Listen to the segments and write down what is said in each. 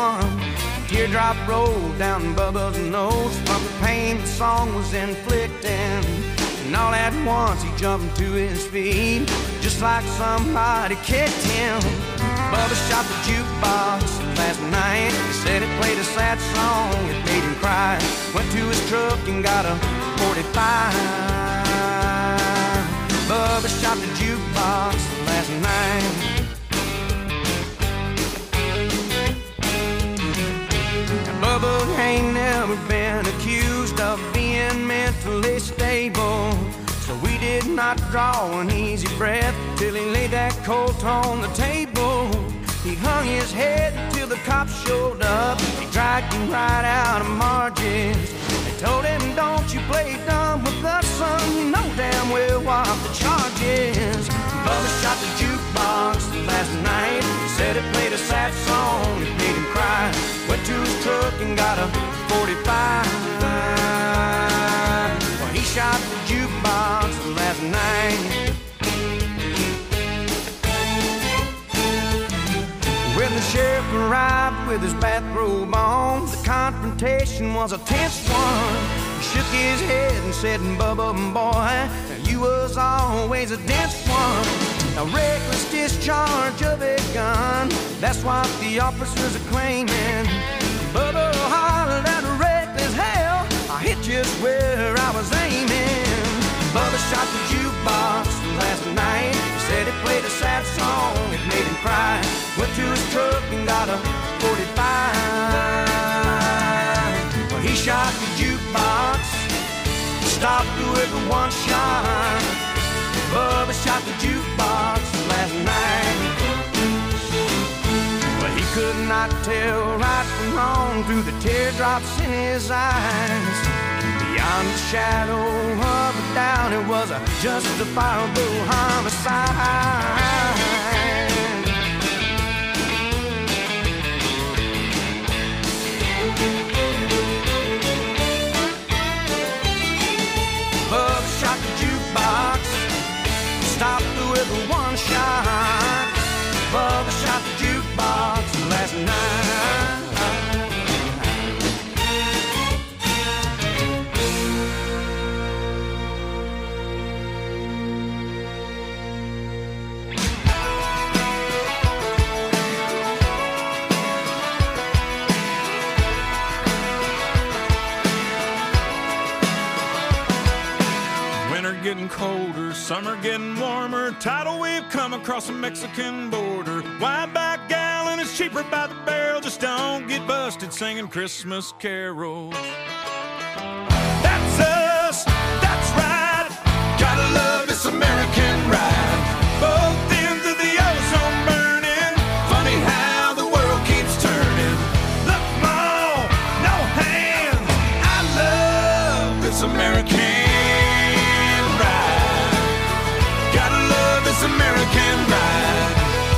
one. Teardrop rolled down Bubba's nose from the pain the song was inflicting. And all at once he jumped to his feet, just like somebody kicked him. Bubba shot the jukebox last night. He said it played a sad song, it made him cry. Went to his truck and got a 45. Bubba shot the jukebox last night. Bubba ain't never been accused of being mentally stable, so we did not draw an easy breath till he laid that Colt on the table. He hung his head till the cops showed up. He dragged him right out of Margie's. They told him, don't you play dumb with us, son, you know damn well what the charge is. Bubba shot the jukebox last night. He said it played a sad song, it made him cry. Went to his truck and got a 45. Well, he shot the jukebox last night. When the sheriff arrived with his bathrobe on, the confrontation was a tense one. He shook his head and said, Bubba, boy, you was always a dense one. A reckless discharge of a gun, that's what the officers are claiming. Bubba hollered at reckless hell, I hit just where I was aiming. Bubba shot the jukebox last night. He said it played a sad song, it made him cry. Went to his truck and got a 45. Well, he shot the jukebox, stopped with one shot. Bubba shot the jukebox last night. Well, he could not tell right from wrong through the teardrops in his eyes. Beyond the shadow of a doubt, it was a justifiable homicide. Bubba shot the jukebox, stopped with one shot. Bubba shot the jukebox last night. Getting colder, summer getting warmer, tidal wave come across the Mexican border. Wide back gallon is cheaper by the barrel, just don't get busted singing Christmas carols. That's us, that's right, gotta love this American ride. Both ends of the ozone burning, funny how the world keeps turning. Look, Mom, no hands, I love this American American ride.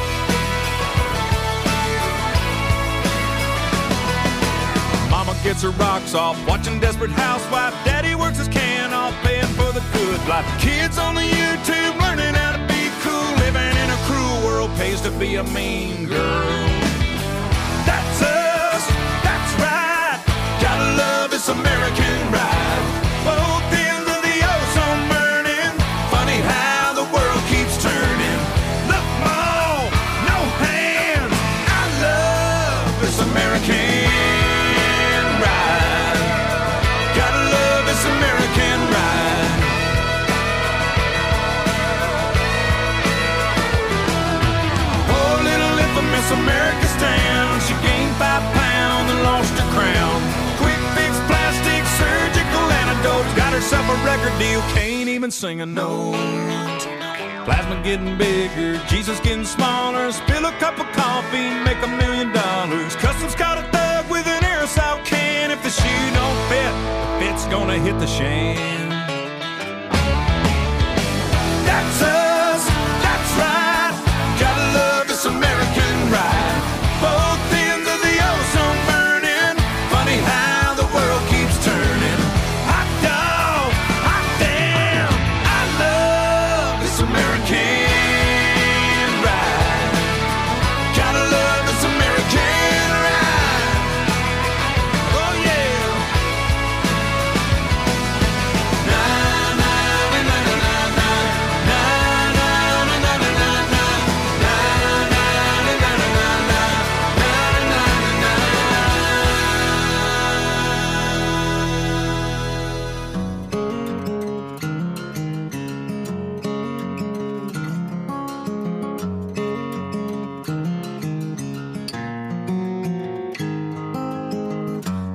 Mama gets her rocks off watching Desperate Housewife. Daddy works his can off paying for the good life. Kids on the YouTube learning how to be cool. Living in a cruel world pays to be a mean girl. That's us, that's right, gotta love this American ride. Both ends of the ozone burning, funny how the world keeps turning. Look, Mom, no hands, I love this American ride. Gotta love this American ride. Poor little infamous America stand. She gained 5 pounds and lost her crown. Quick fix, plastic, surgical antidotes. Got herself a record deal, can't even sing a note. Plasma getting bigger, Jesus getting smaller. Spill a cup of coffee, make $1 million. Customs caught a thug with an aerosol can. If the shoe don't fit, the fit's gonna hit the shan. That's us, that's right, gotta love this American ride. Both ends of the ozone burning, funny how the world keeps turning. Hot dog, hot damn, I love this American ride. Gotta love this American ride.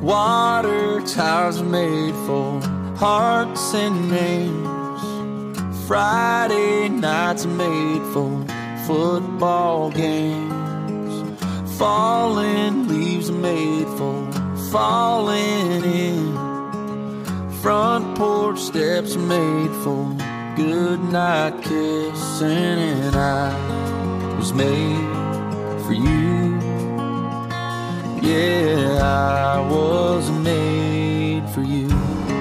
Water towers are made for hearts and names. Friday nights are made for football games. Falling leaves are made for falling in. Front porch steps are made for goodnight kissing. And I was made for you. Yeah, I was made for you.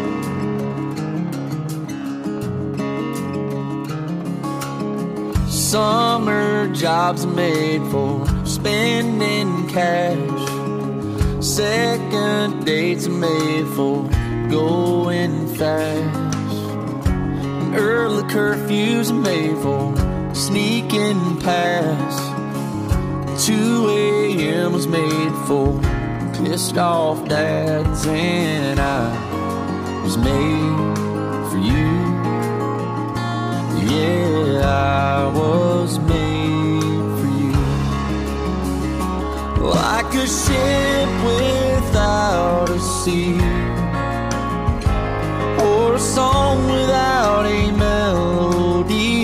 Summer jobs are made for spending cash. Second dates are made for going fast. And early curfews are made for sneaking past. 2 a.m. was made for pissed off dads. And I was made for you. Yeah, I was made for you. Like a ship without a sea, or a song without a melody.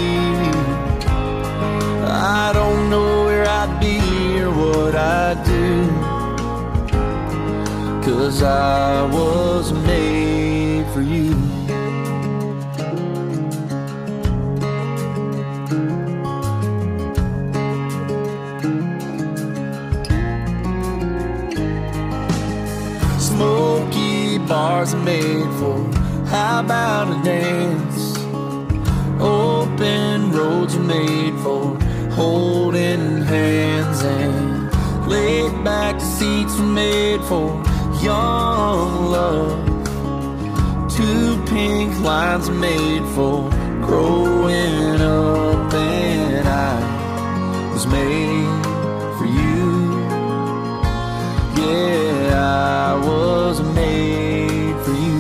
I don't know where I'd be or what I'd do, 'cause I was made for you. Smoky bars are made for how about a dance? Open roads are made for holding hands. And laid back seats are made for young love. 2 pink lines are made for growing up. And I was made for you. Yeah, I was made for you.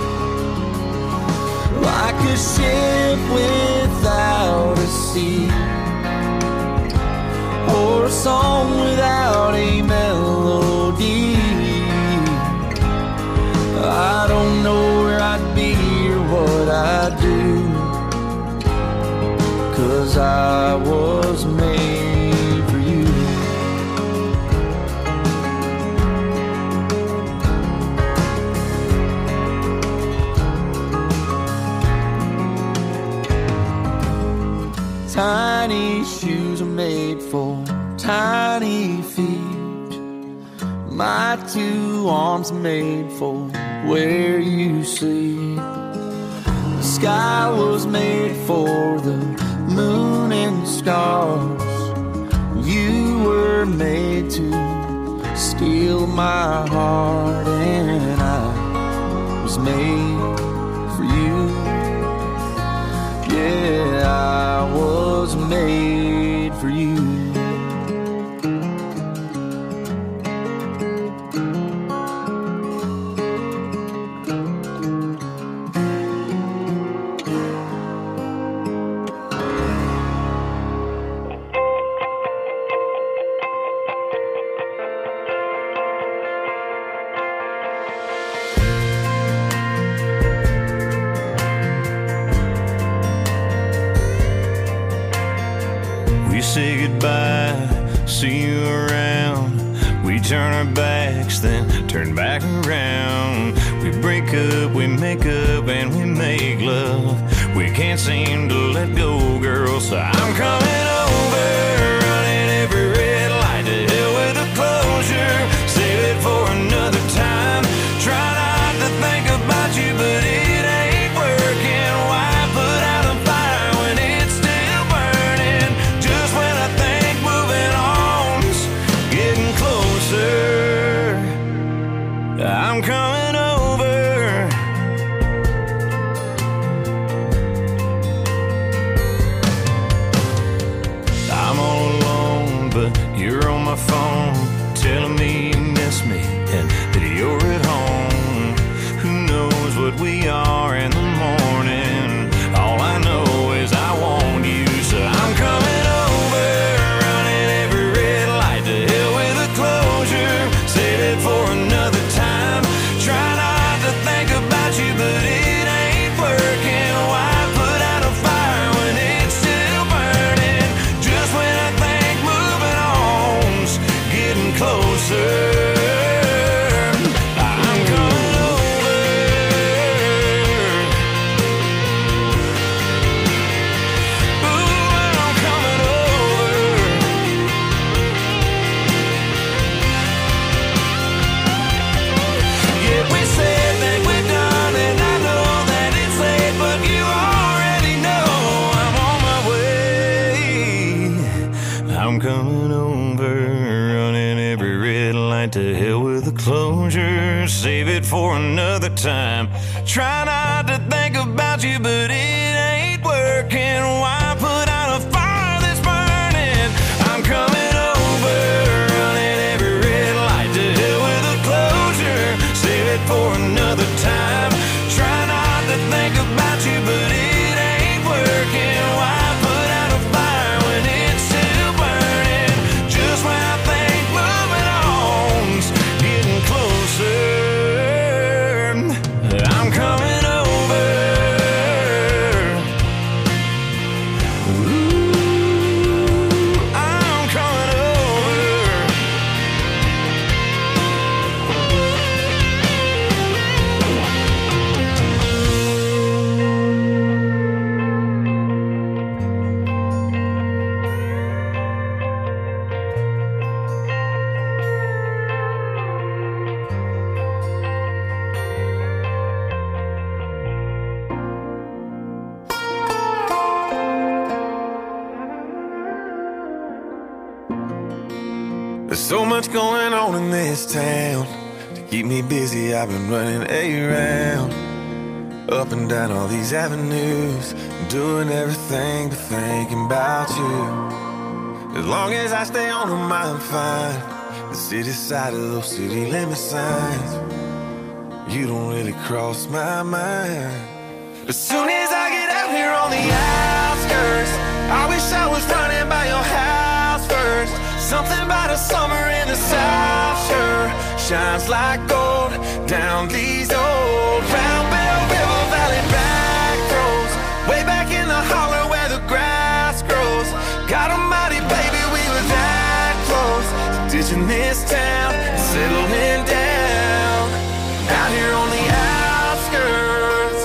Like a ship without a sea, or a song without a melody. I don't know where I'd be or what I'd do, 'cause I was made for you. Tiny shoes are made for tiny feet. My 2 arms are made for where you sleep. The sky was made for the moon and stars. You were made to steal my heart. And I was made for you. Yeah, I was made for you. Say goodbye, see you around. We turn our backs, then turn back around. We break up, we make up, and we make love. We can't seem to let go, girl, so I'm coming over, running every red light. To hell with the closure, save it for another time. Try not to think about you, but it ain't working. Why put out a fire when it's still burning? Just when I think moving on's getting closer, I'm coming over. I'm gonna right, to hell with the closure, save it for another time. Try not to think about you, but it ain't working. Why put out a fire that's burning? I'm coming over, running every red light, to hell with the closure, save it for another time. Try not to think about you, but it ain't working. Why put out a fire when it's still burning? Just when I think moving on's getting closer, I'm coming over. Ooh, I'm coming over. There's so much going on in this town. To keep me busy, I've been running around, up and down all these avenues, doing everything but thinking about you. As long as I stay on them, I'm fine. The city side of those city limit signs, you don't really cross my mind. As soon as I get out here on the outskirts, I wish I was running by your house first. Something about a summer in the South sure shines like gold down these old Round Bell River Valley back roads, way back in the holler where the grass grows. God almighty, baby, we were that close to ditching this town, settling down out here on the outskirts.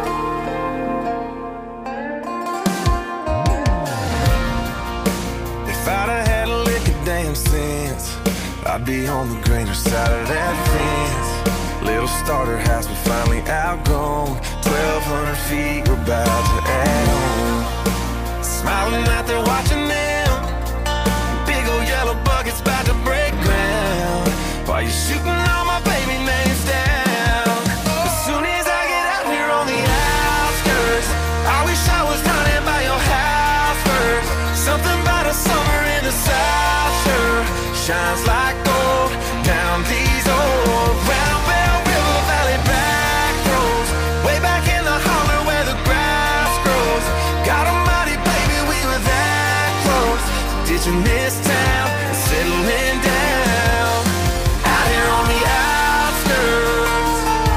If I'd have had a lick of damn sense, I'd be on the greener side of that fence. Little starter house we finally outgrown, 1,200 feet we're about to add on. Smiling out there watching them, big old yellow buckets about to break ground, while you're shooting all my baby names down. As soon as I get out here on the outskirts, I wish I was running by your house first. Something about a summer in the South sure shines like gold down these old Round Bell River Valley back roads, way back in the holler where the grass grows. God almighty, baby, we were that close to ditching this town and settling down out here on the outskirts.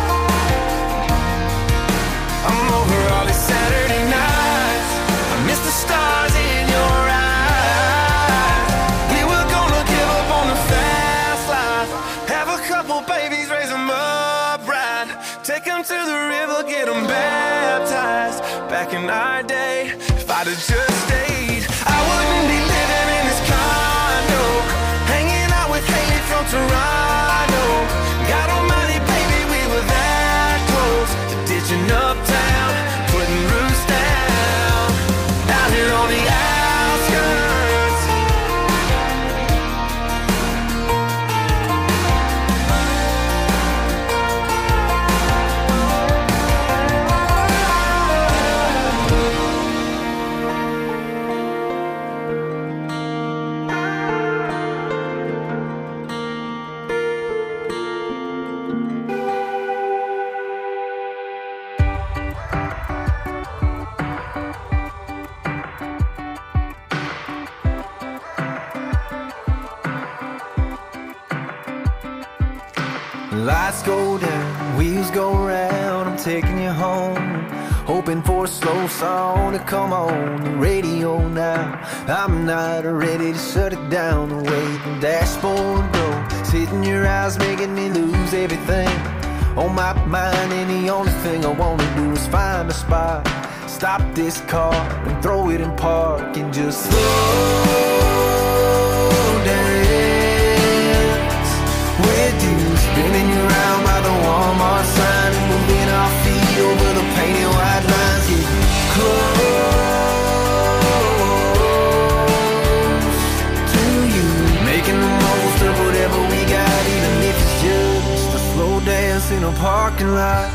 I'm over all these Saturday nights, I miss the stars in your eyes. We were gonna give up on the fast life, have a couple babies, raise them up right, take them to the river, get them baptized. Back in our day, if I'd have just stayed, I wouldn't be living in this condo, hanging out with Haley from Toronto. God almighty, baby, we were that close to ditching uptown, putting roots down out here on the outskirts. Lights go down, wheels go round, I'm taking you home, hoping for a slow song to come on the radio now. I'm not ready to shut it down, the way the dashboard goes, hitting your eyes, making me lose everything on my mind. And the only thing I wanna do is find a spot, stop this car and throw it in park and just slow dance with you, spinning you around by the Walmart sign and moving our feet over the painted white lines. Get close to you, making the most of whatever we got. parking lot.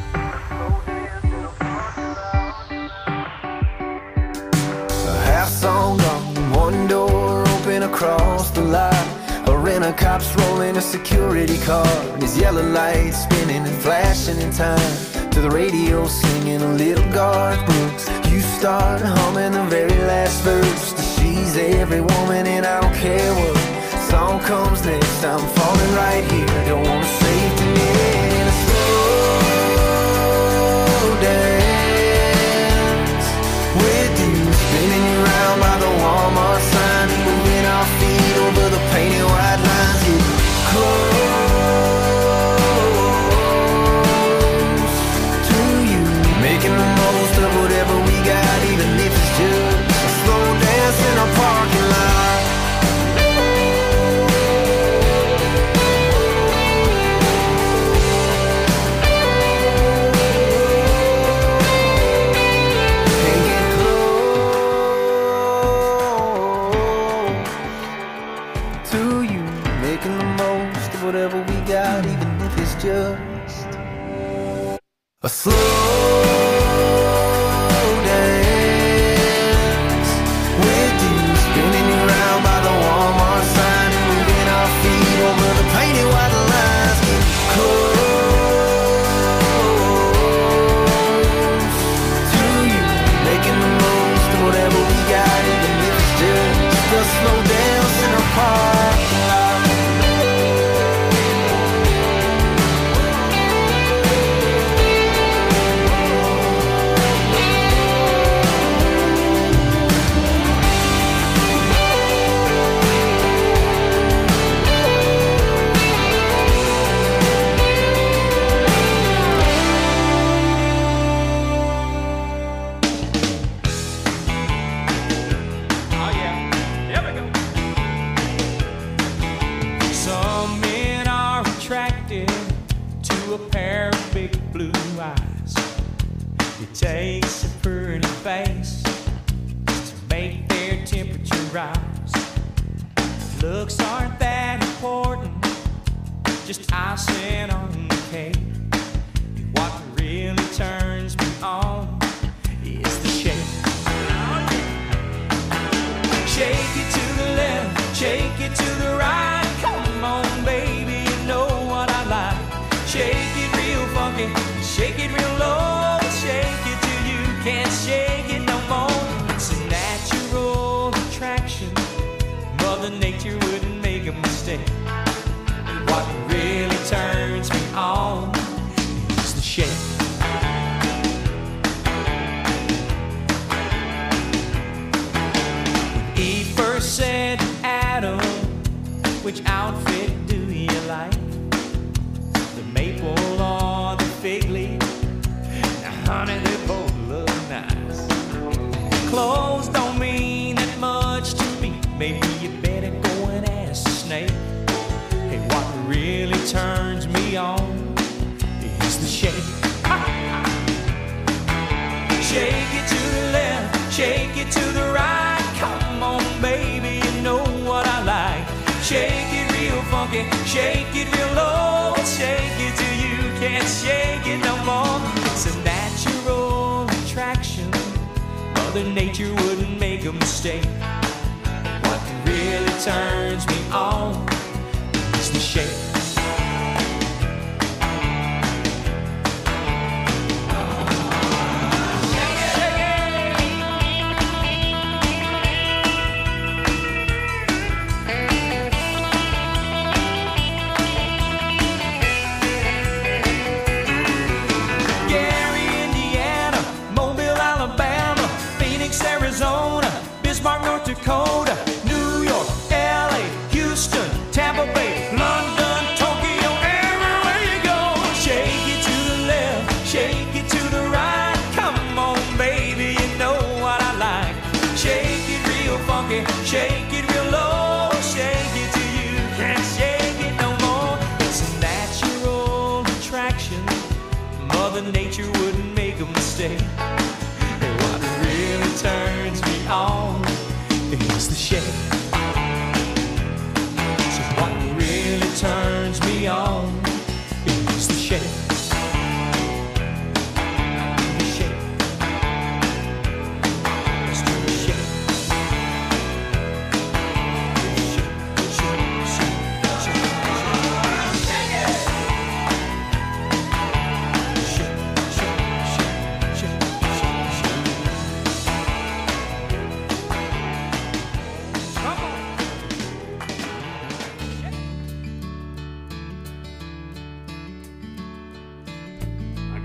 A half song gone, one door open across the lot. A rent-a-cop's rolling a security car, and his yellow lights spinning and flashing in time to the radio singing a little Garth Brooks. You start humming the very last verse. She's every woman and I don't care what song comes next. I'm falling right here, don't wanna save tonight. In a slow dance with you, spinning you around by the Walmart sign, moving our feet over the painted white lines. Get close to you, making the most of whatever we got, even if it's just a slow dance in a parking lot. And get close to you, making the most of whatever we got, even if it's just a slow dance with you, spinning you around by the Walmart sign, moving our feet over the painted white lines. Get close to you, making the most of whatever we got, even if it's just a slow dance in a parking lot. Some men are attracted to a pair of big blue eyes. It takes a pretty face to make their temperature rise. Looks aren't that important, just icing on the cake. What really turns me on is the shake. Shake it to the left, shake it to the right. Come on, baby, you know what I like. Shake it real funky, shake it real low. Shake it till you can't shake it no more. It's a natural attraction, Mother Nature wouldn't make a mistake. And what really turns me on is the shake. When Eve first said to Adam, which outfit do you like? The maple or the fig leaf? Now, honey, they both look nice. Clothes don't mean that much to me. Maybe you better go and ask the snake. Hey, what really turns me on is the shake. Shake it to the left, shake it to the right. Come on, baby, you know what I like. Shake it real funky, shake it real low. Shake it till you can't shake it no more. It's a natural attraction, Mother Nature wouldn't make a mistake. What really turns me on is the shake. Arizona, Bismarck, North Dakota, New York, LA, Houston, Tampa Bay, London, Tokyo, everywhere you go. Shake it to the left, shake it to the right. Come on, baby, you know what I like. Shake it real funky, shake it real low. Shake it till you can't shake it no more. It's a natural attraction, Mother Nature wouldn't make a mistake. Really turns me on is the shake. So what really turns me on is the shake.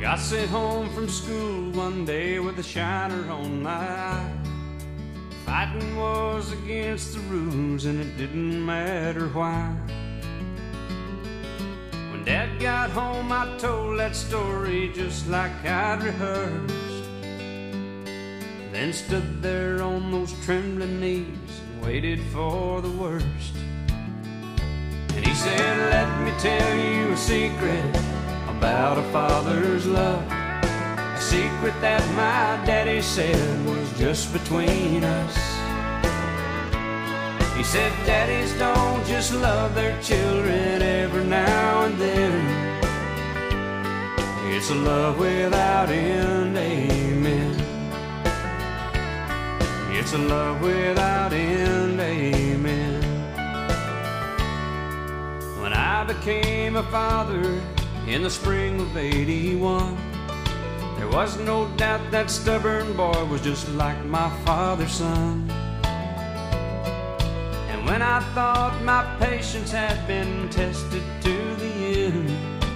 got sent home from school one day with a shiner on my eye. Fighting was against the rules and it didn't matter why. When Dad got home I told that story just like I'd rehearsed. Then stood there on those trembling knees and waited for the worst. And he said, let me tell you a secret about a father's love. A secret that my daddy said was just between us. He said, daddies don't just love their children every now and then. It's a love without end, amen. It's a love without end, amen. When I became a father in the spring of '81, there was no doubt that stubborn boy was just like my father's son. And when I thought my patience had been tested to the end,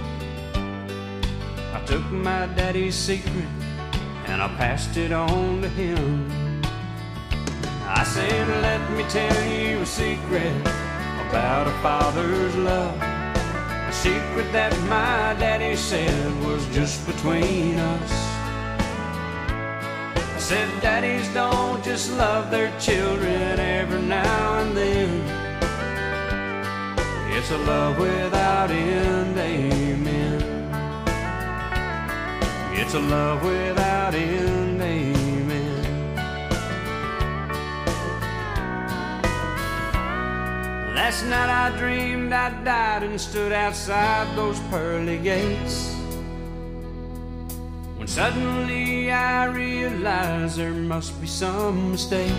I took my daddy's secret and I passed it on to him. I said, let me tell you a secret about a father's love. A secret that my daddy said was just between us. I said, daddies don't just love their children every now and then. It's a love without end, amen. It's a love without end, amen. Last night I dreamed I died and stood outside those pearly gates, when suddenly I realized there must be some mistake.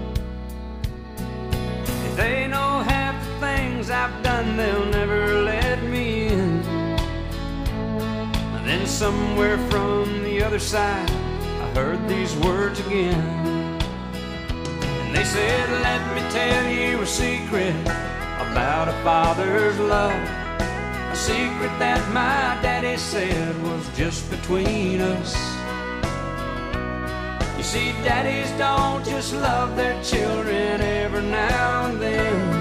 If they know half the things I've done, they'll never let me in. And then somewhere from the other side I heard these words again. And they said, let me tell you a secret about a father's love. A secret that my daddy said was just between us. You see, daddies don't just love their children every now and then.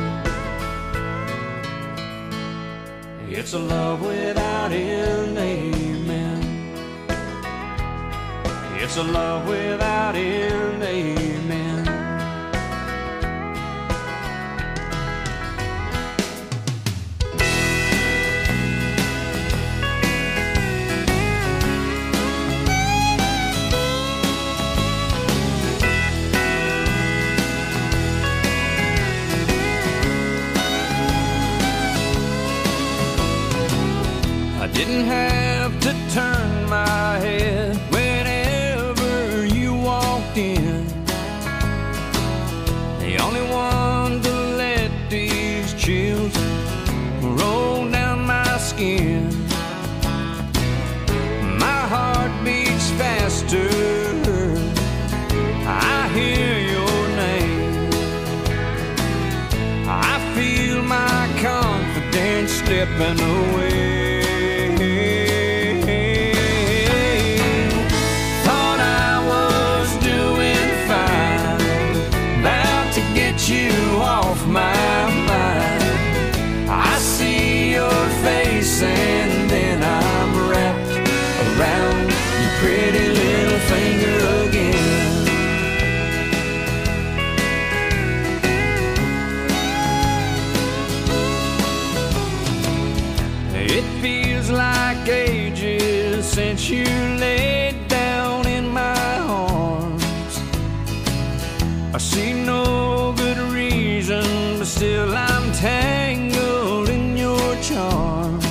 It's a love without end, amen. It's a love without end, amen. Didn't have to turn my head whenever you walked in. The only one to let these chills roll down my skin. My heart beats faster, I hear your name. I feel my confidence slipping away. You off my mind. I see your face and then I'm wrapped around your pretty little finger again. It feels like ages since you laid down in my arms. I see no good reason, but still I'm tangled in your charms.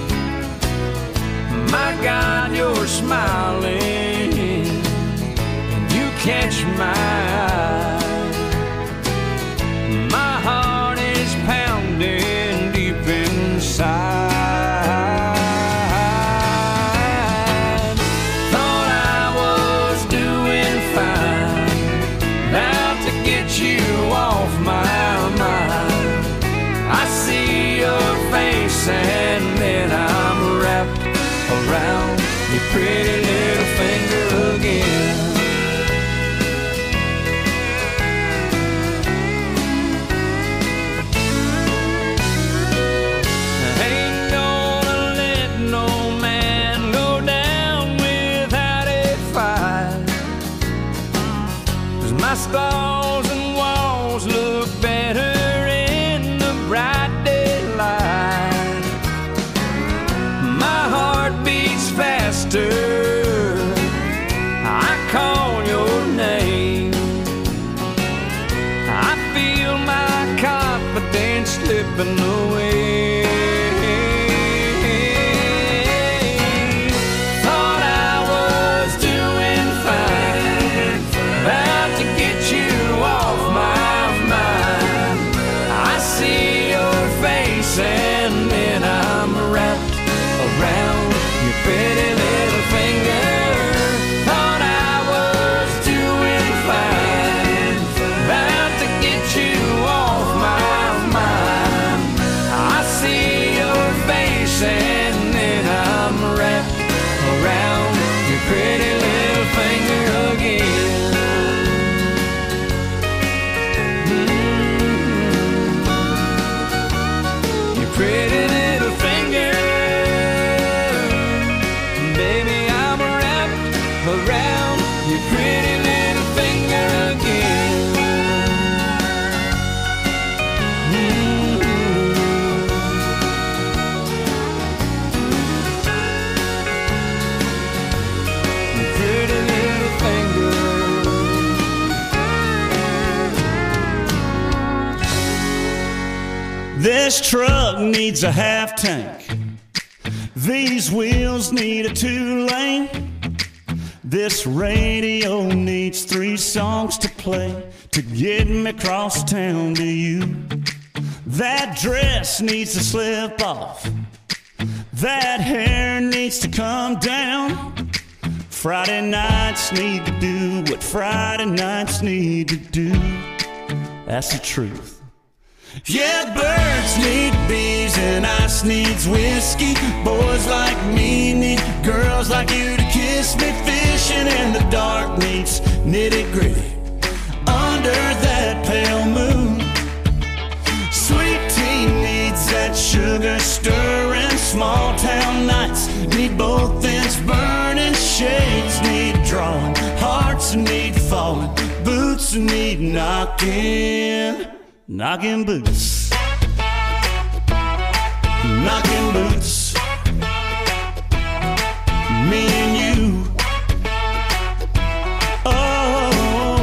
My God, you're smiling, and you catch my eye. My heart is pounding deep inside. Thought I was doing fine, about to get you off my mind. I see your face and then I'm wrapped around your pretty little finger again. I ain't gonna let no man go down without a fight, 'cause my stars and walls look better in the bright daylight. My heart beats faster, I call your name. I feel my confidence slipping away. Thought I was doing fine, about to get you off my mind. I see your face and then I'm wrapped around your pretty little finger. Thought I was doing fine, about to get you off my mind. I see your face and then I'm wrapped around your pretty little finger again. Your pretty little finger, baby, I'm wrapped around your pretty little finger again. Your pretty little finger. This truck needs a half tank. These wheels need a 2-lane. This radio needs 3 songs to play to get me across town to you. That dress needs to slip off. That hair needs to come down. Friday nights need to do what Friday nights need to do. That's the truth. Yeah, birds need bees and ice needs whiskey. Boys like me need girls like you to kiss me. Fishing in the dark needs nitty-gritty under that pale moon. Sweet tea needs that sugar stirring. Small town nights need both ends burning. Shades need drawing, hearts need falling, boots need knocking. Knocking boots, knocking boots, me and you. Oh,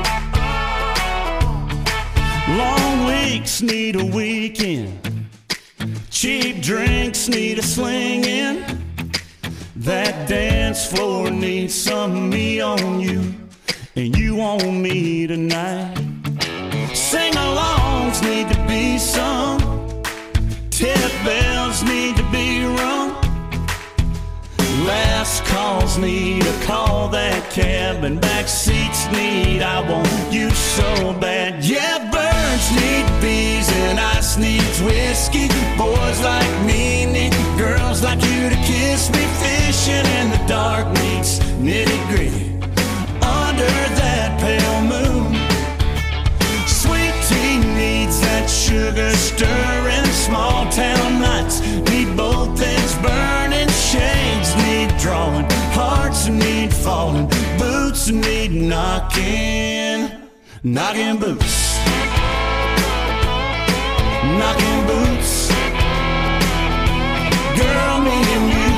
long weeks need a weekend. Cheap drinks need a slinging. That dance floor needs some me on you, and you on me tonight. Sing-alongs need to be sung. Tip bells need to be rung. Last calls need a call that cab, and back seats need I want you so bad. Yeah, birds need bees and ice needs whiskey. Boys like me need girls like you to kiss me. Fishing in the dark needs nitty-gritty under that pale moon. Sweet tea needs that sugar stirring. Small town nights need both ends burning. Shades need drawing, hearts need falling, boots need knocking. Knocking boots, knocking boots, girl, me and you.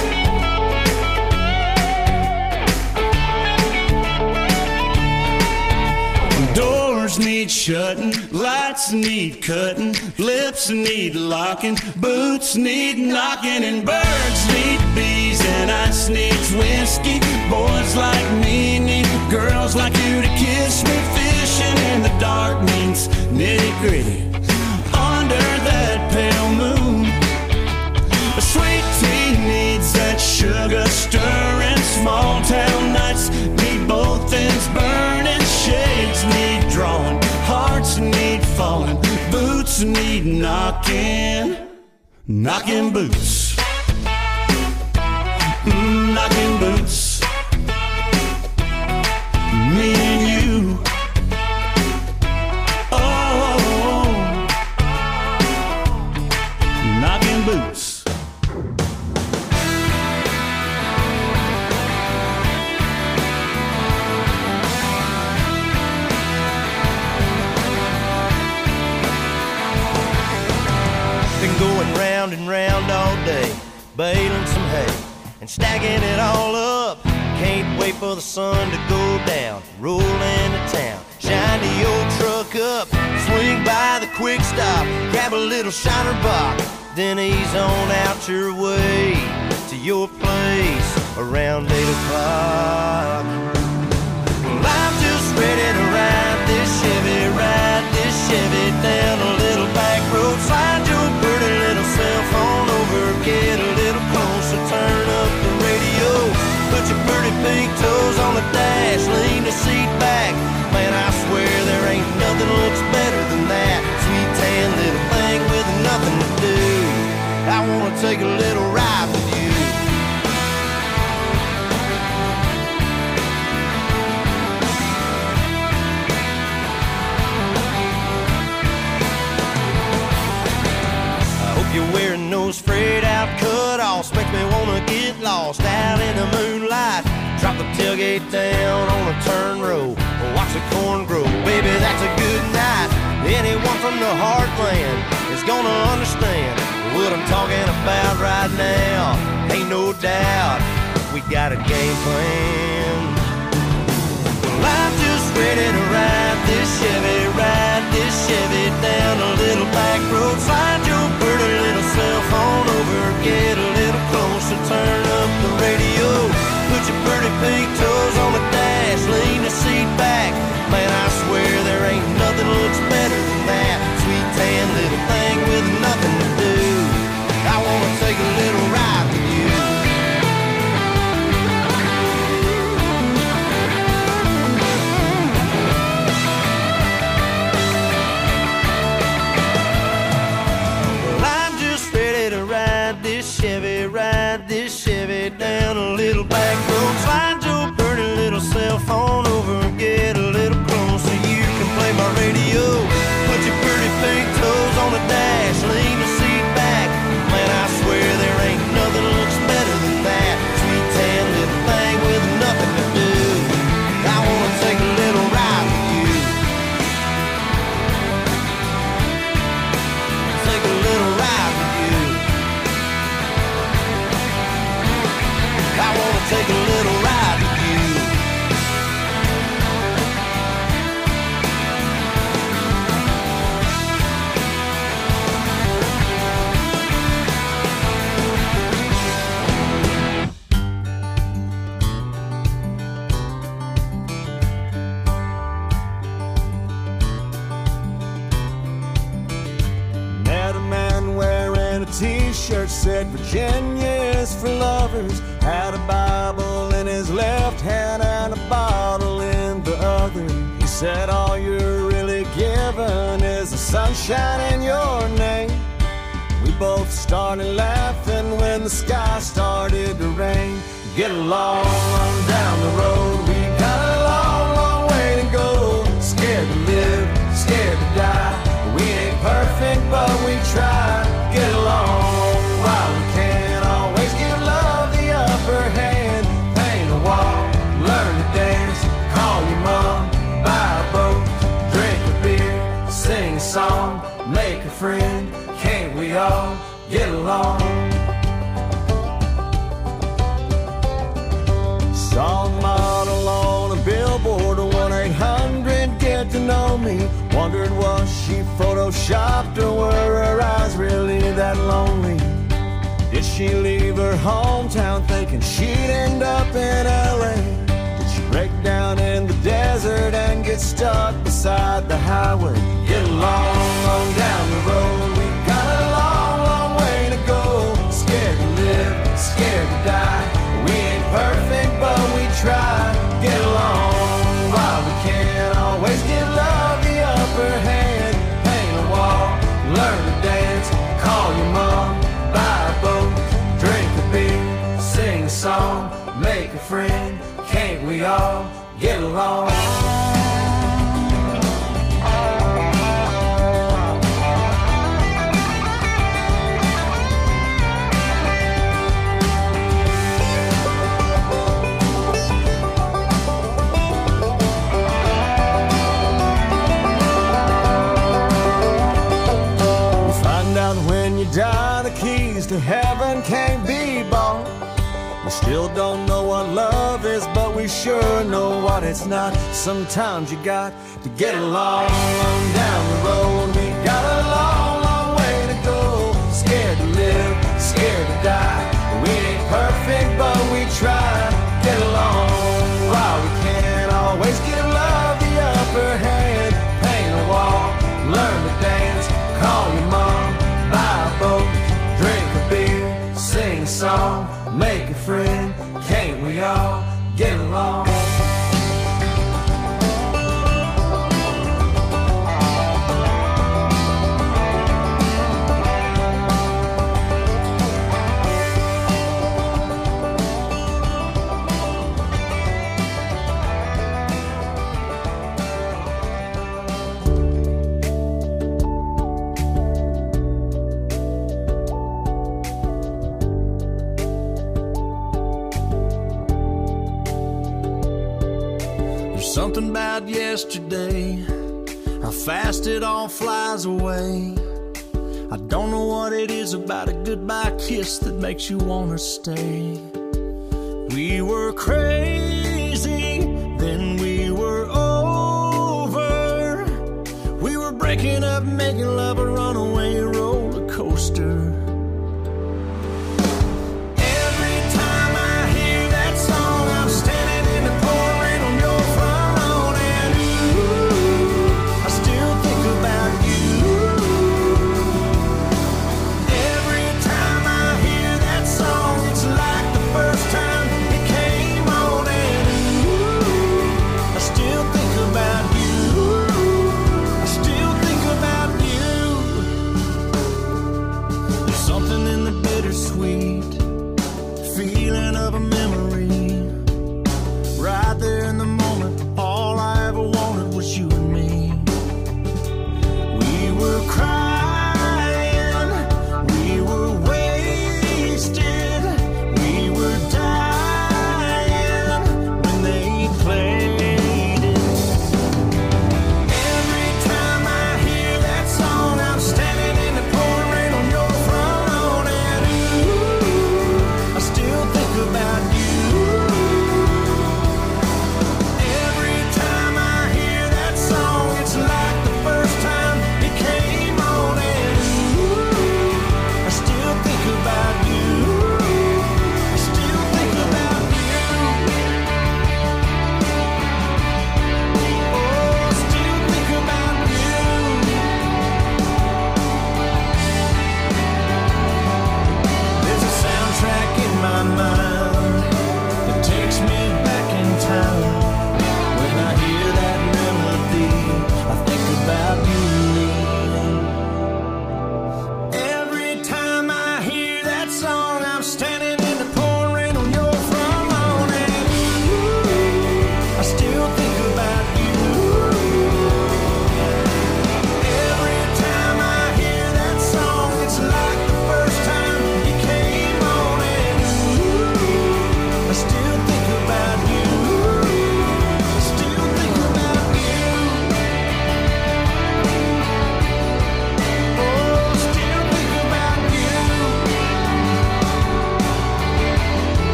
Doors need shutting, lights need cutting, lips need locking, boots need knocking, and birds need bees and ice needs whiskey. Boys like me need girls like you to kiss me. Fishing in the dark means nitty-gritty under that pale moon. A sweet tea needs that sugar stirring. Small town nights need both ends burning. Shades need drawing, hearts need falling, boots need knocking. Knocking boots, knocking knocking boots. Me and you. Oh, knocking boots. Been going round and round all day, baling some hay and stacking it all up. Can't wait for the sun to go down, roll into town, shine the old truck up, swing by the quick stop, grab a little shiner box, then ease on out your way to your place around 8 o'clock. Well, I'm just ready to ride this Chevy down a little back road. Slide your pretty little cell phone over, get a little closer, turn up the radio, put your pretty pink toes on the dash, lean the seat back. Man, I swear there ain't nothing looks better than that sweet tan little thing with nothing to do. I wanna take a little ride with you. You're wearing those frayed out cut-offs, makes me wanna get lost out in the moonlight. Drop the tailgate down on a turn row, watch the corn grow. Baby, that's a good night. Anyone from the heartland is gonna understand what I'm talking about right now. Ain't no doubt we got a game plan. Well, I'm just ready to ride this Chevy down a little back road. Slide your pretty little cell phone over, get a little closer, turn up the radio, put your pretty pink toes on the dash, lean the seat back. Man, I swear there ain't nothing looks better than that sweet tan little thing with nothing to do. I wanna take a little ride with you. Ride this Chevy down a little back road. Slide your pretty little cell phone over, get a little closer. You can play my radio, put your pretty pink toes on the dash, lean the seat back. Man, I swear there ain't nothing looks better than that sweet tan little thing with nothing to do. I wanna take a little ride with you. Take a little ride with you. I wanna take a little ride with you. Met a man wearing a t-shirt said Virginia's for lovers. Had a Bible in his left hand and a bottle in the other. He said all you're really given is the sunshine in your name. We both started laughing when the sky started to rain. Get along on down the road, we got a long, long way to go. Scared to live, scared to die. We ain't perfect, but we try. Get along while we can. Always give love the upper hand. Paint a wall, learn to dance. Call your mom, buy a boat, drink a beer, sing a song, make a friend. Can't we all get along? Saw a model on a billboard, 1-800 get to know me. Wondered was she photoshopped or were her eyes really that lonely? Did she leave her hometown thinking she'd end up in LA? Did she break down in the desert and get stuck beside the highway? Get along on down the road, we got a long, long way to go. Scared to live, scared to die. We ain't perfect, but we try. Get along while we can. Always give love the upper hand. Paint a wall, learn to dance. Call your mom, buy a boat, drink a beer, sing a song, make a friend, can't we all get along? When you die, the keys to heaven can't be bought. We still don't know what love is, but we sure know what it's not. Sometimes you got to get along. Down the road, we got a long, long way to go. Scared to live, scared to die. We ain't perfect, but we try. Get along. While we can't always give love the upper hand. Paint a wall, learn to dance, call your mom, buy a boat, drink a beer, sing a song, make a friend, can't we all get along? Something about yesterday, how fast it all flies away. I don't know what it is about a goodbye kiss that makes you wanna stay. We were crazy, then we were over. We were breaking up, making love a runaway roller coaster.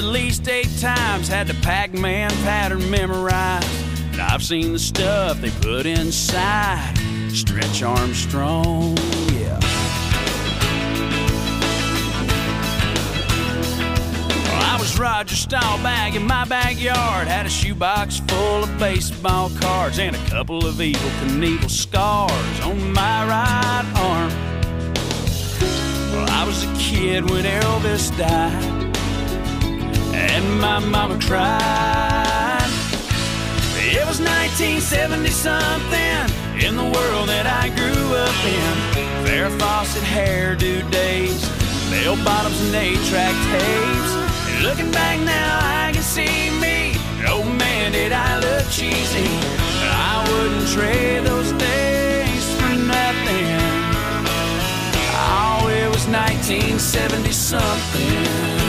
least 8 times, had the Pac-Man pattern memorized. And I've seen the stuff they put inside Stretch Armstrong, yeah. Well, I was Roger Staubach in my backyard, had a shoebox full of baseball cards and a couple of Evel Knievel scars on my right arm. Well, I was a kid when Elvis died, and my mama cried. It was 1970-something in the world that I grew up in. Farrah Fawcett hairdo days, bell bottoms and 8-track tapes. And looking back now, I can see me. Oh man, did I look cheesy. But I wouldn't trade those days for nothing. Oh, it was 1970-something.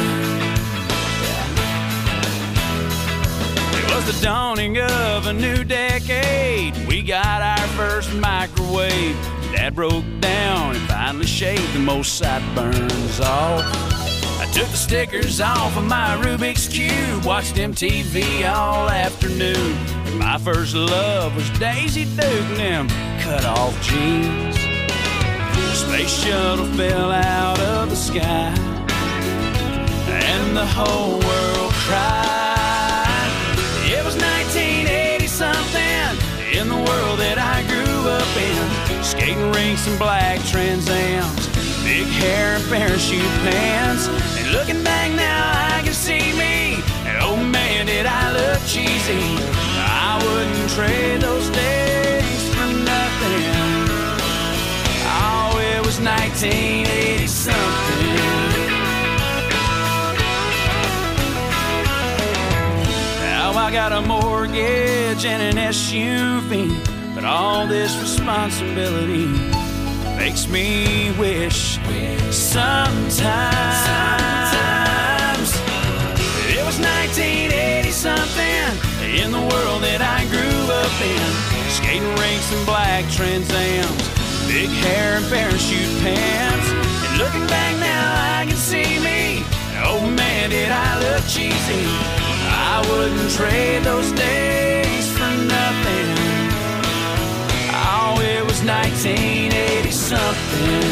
It was the dawning of a new decade. We got our first microwave. Dad broke down and finally shaved the most sideburns off. I took the stickers off of my Rubik's Cube, watched MTV all afternoon. And my first love was Daisy Duke and them cut-off jeans. The space shuttle fell out of the sky, and the whole world cried. It was 1980-something in the world that I grew up in. Skating rinks and black Trans Ams, big hair and parachute pants. And looking back now, I can see me. And oh man, did I look cheesy. I wouldn't trade those days for nothing. Oh, it was 1980-something. Now I got a mortgage and an SUV, but all this responsibility makes me wish sometimes it was 1980-something in the world that I grew up in. Skating rinks and black Trans Ams, big hair and parachute pants. And looking back now, I can see me. Oh man, did I look cheesy. I wouldn't trade those days for nothing. Oh, it was 1980-something.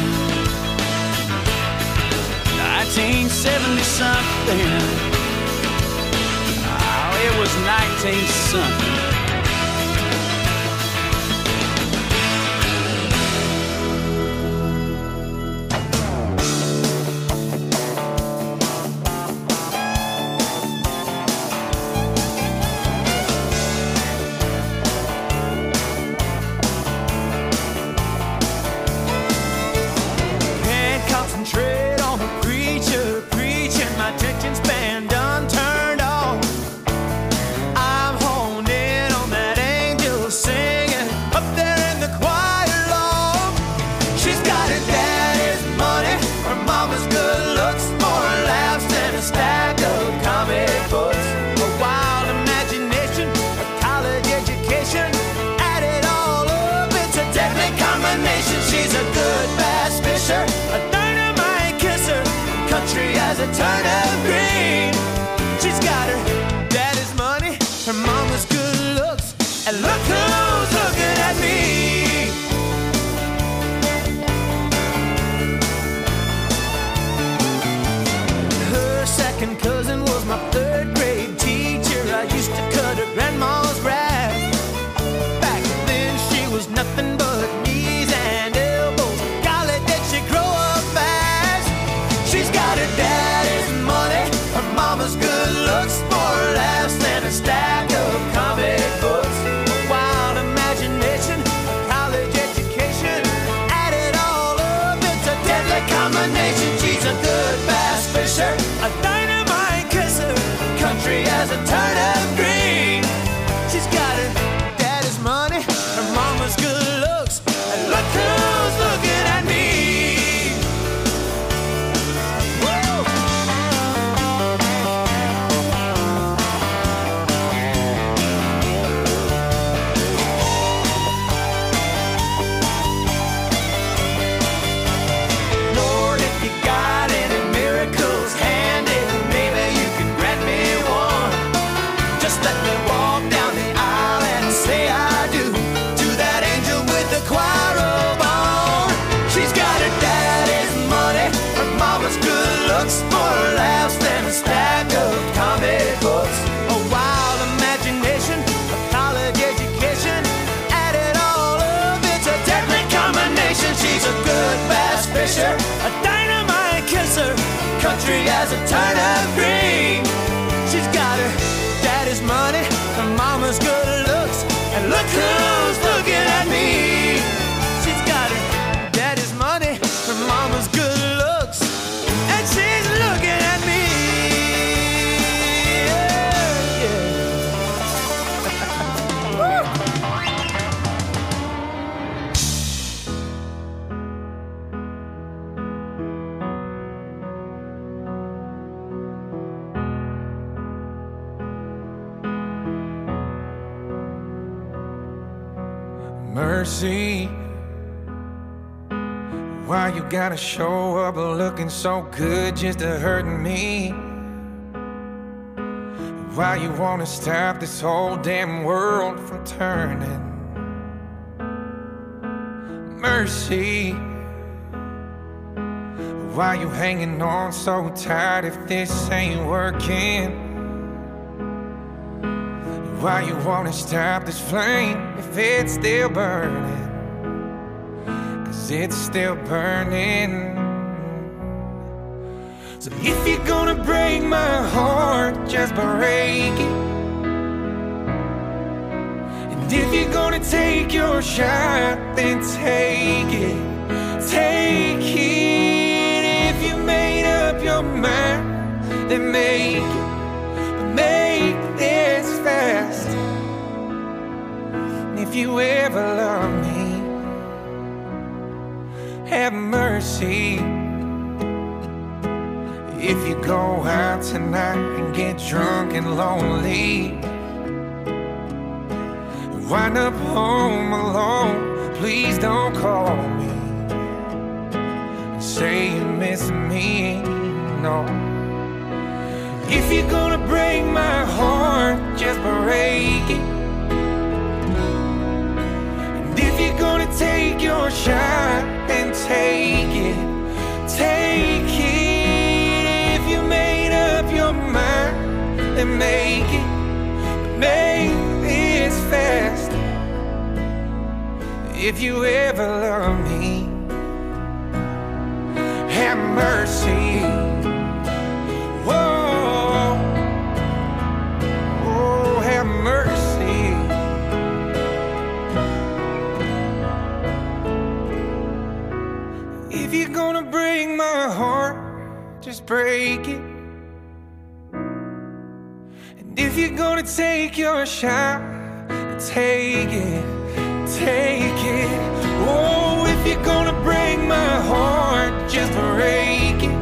1970-something. Oh, it was 19-something. Attention span done turned off. I'm honed in a turnip green. She's got her daddy's money, her mama's good looks, and look who's looking at me. She's got her daddy's money, her mama's good looks, and she's looking at me. Mercy, why you gotta show up looking so good just to hurt me? Why you wanna stop this whole damn world from turning? Mercy, why you hanging on so tight if this ain't working? Why you wanna stop this flame if it's still burning? 'Cause it's still burning. So if you're gonna break my heart, just break it. And if you're gonna take your shot, then take it. Take it. If you made up your mind, then make it. But make this fast. If you ever love me, have mercy. If you go out tonight and get drunk and lonely, wind up home alone, please don't call me and say you miss me, no. If you're gonna break my heart, just break it. And if you're gonna take your shot, then take it. Take it. If you made up your mind, then make it. Make this fast. If you ever love me, have mercy. Whoa, oh, have mercy. If you're gonna break my heart, just break it. And if you're gonna take your shot, take it, take it. Oh, if you're gonna break my heart, just break it.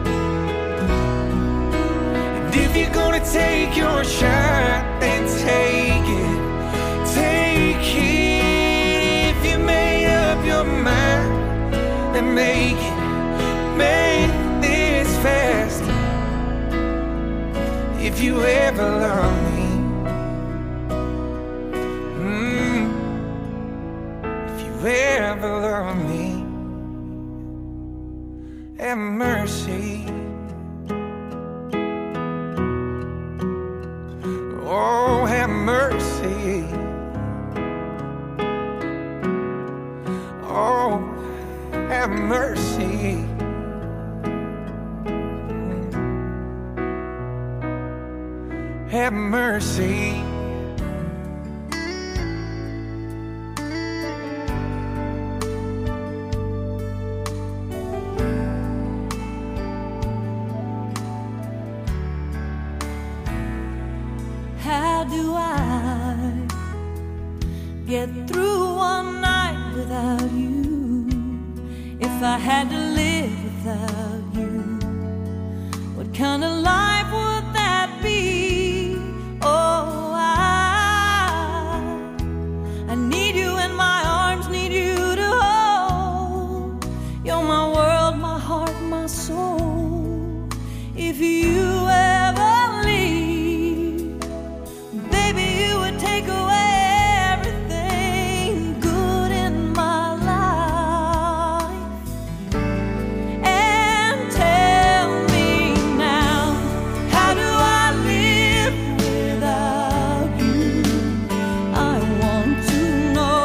If you're gonna take your shot, then take it. Take it. If you made up your mind, then make it. Make this fast. If you ever love me, if you ever love me, have mercy. Oh, have mercy. Oh, have mercy. Have mercy. How do I get through one night without you? If I had to live without you, what kind of life would that be? Oh, I need you in my arms, need you to hold. You're my world, my heart, my soul. If you ever leave, baby, you would take away everything good in my life. And tell me now, how do I live without you? I want to know.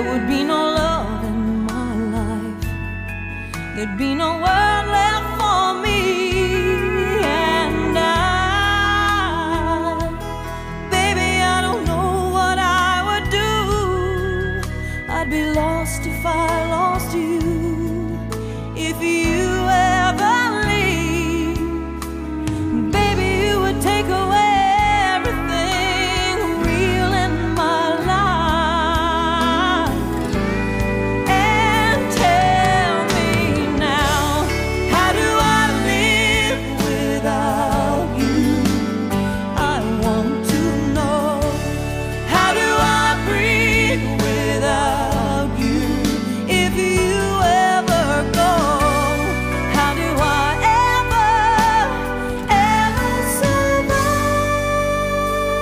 there would be no love in my life. There'd be no word left for me. And baby, I don't know what I would do. I'd be lost if I lost you. If you ever leave, baby, you would take away everything real in my life. And tell me now, how do I live without you? I want to know. How do I breathe without you? If you ever go, how do I ever survive?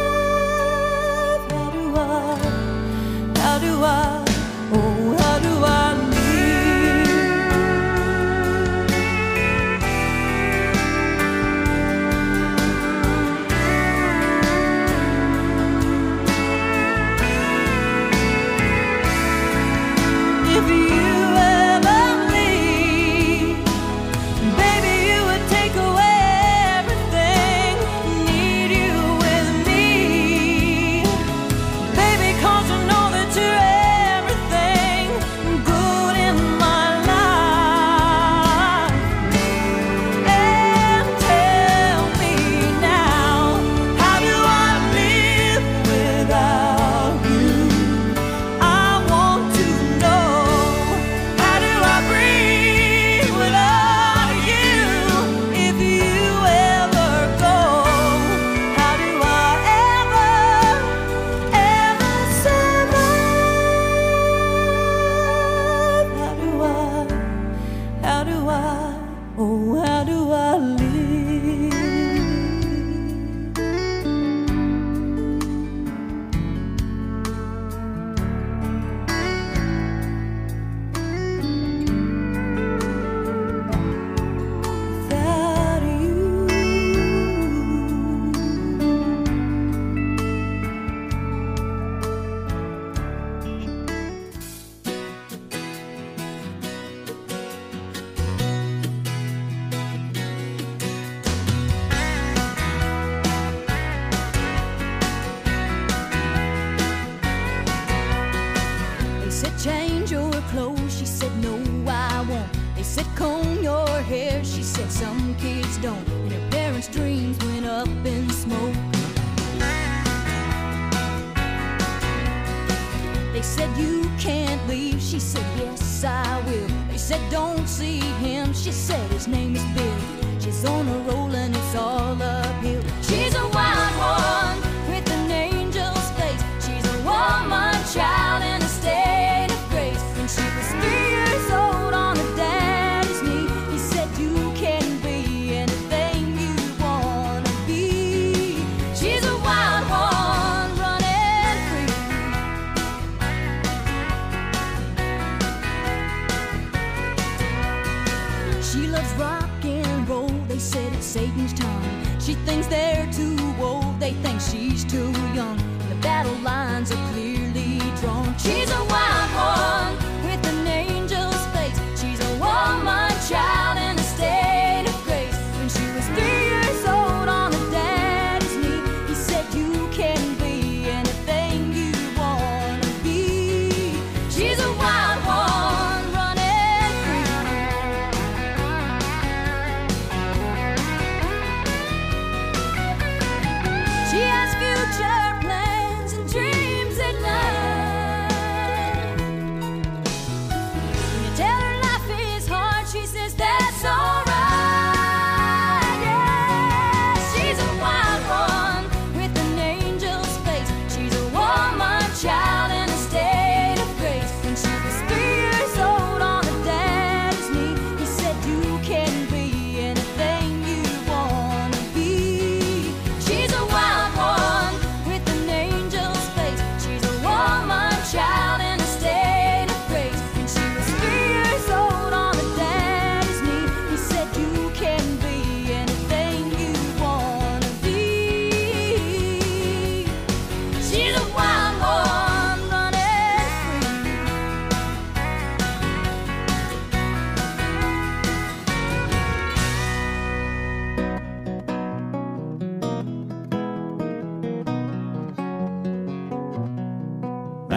How do I, oh, how do I if you ever leave, baby, you would take away everything. Need you with me, baby, 'cause you know that you're everything good in my life. And tell me now, how do I live without you? I want to know. How do I breathe without you? If you ever go, how do I ever survive? How do I, oh, how do I live? Without you. They said change your clothes, she said no I won't. They said comb your hair, she said some kids don't. And her parents' dreams went up in smoke. They said you can't leave, she said yes I will. They said don't see him, she said his name is Bill. She's on a roll and it's all uphill. She's a wild one with an angel's face. She's a woman child in a state of grace. When she was 3 years old on her daddy's knee, he said you can be anything you wanna be. She's a wild one running free. She loves rock and roll, they said it's Satan's tongue. She thinks they're too old, they think she's too young. The battle lines are clearly drawn. She's a wild one with an angel's face. She's a woman child in a state of grace. When she was 3 years old on her daddy's knee, he said you can be anything you wanna be. She's a wild one running free. She has future plans and dreams that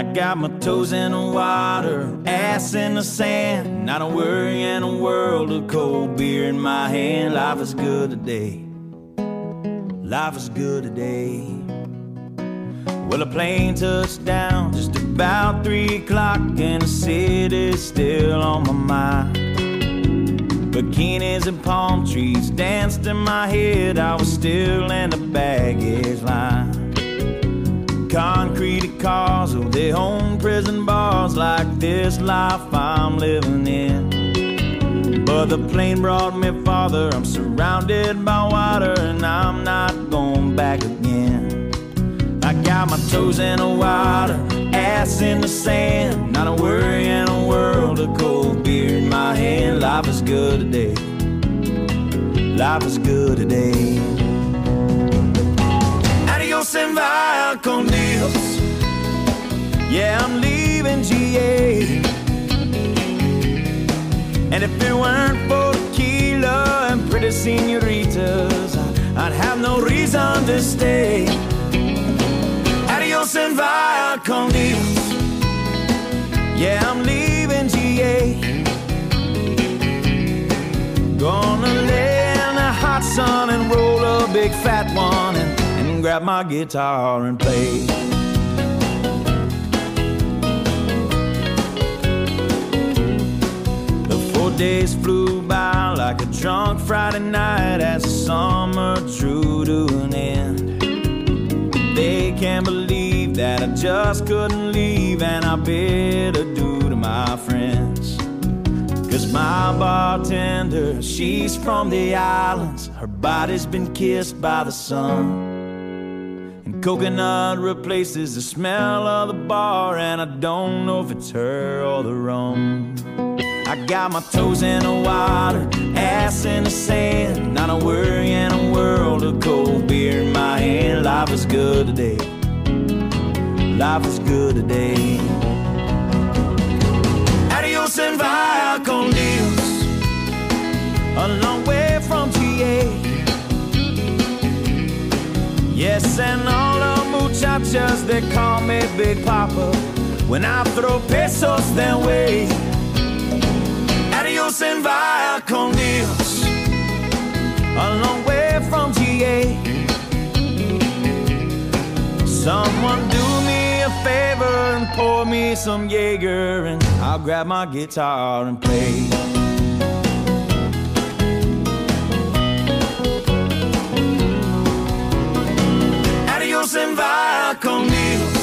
I got my toes in the water, ass in the sand, not a worry in a world of cold beer in my hand. Life is good today. Life is good today. Well, a plane touched down just about 3 o'clock, and the city's still on my mind. Bikinis and palm trees danced in my head. I was still in the baggage line. Concrete cars, oh, they own prison bars like this life I'm living in. But the plane brought me farther. I'm surrounded by water, and I'm not going back again. I got my toes in the water, ass in the sand, not a worry in a world of cold beer in my hand. Life is good today. Life is good today. Adios and via con Dios. Yeah, I'm leaving GA. And if it weren't for tequila and pretty senoritas, I'd have no reason to stay. Adios and via con Dios. Yeah, I'm leaving GA. Gonna lay in the hot sun and roll a big fat one and grab my guitar and play. The 4 days flew by like a drunk Friday night as the summer drew to an end. They can't believe that I just couldn't leave, and I bid adieu to my friends. 'Cause my bartender, she's from the islands. Her body's been kissed by the sun, and coconut replaces the smell of the bar, and I don't know if it's her or the rum. I got my toes in the water, ass in the sand, not a worry in a world of cold beer in my hand. Life is good today. Life is good today. Adios and via con Dios. A long way from GA. Yes, and all the muchachas, they call me Big Papa when I throw pesos their way. Adios and via con Dios. A long way from GA. Someone do me a favor and pour me some Jaeger, and I'll grab my guitar and play. Adios and via con Dios.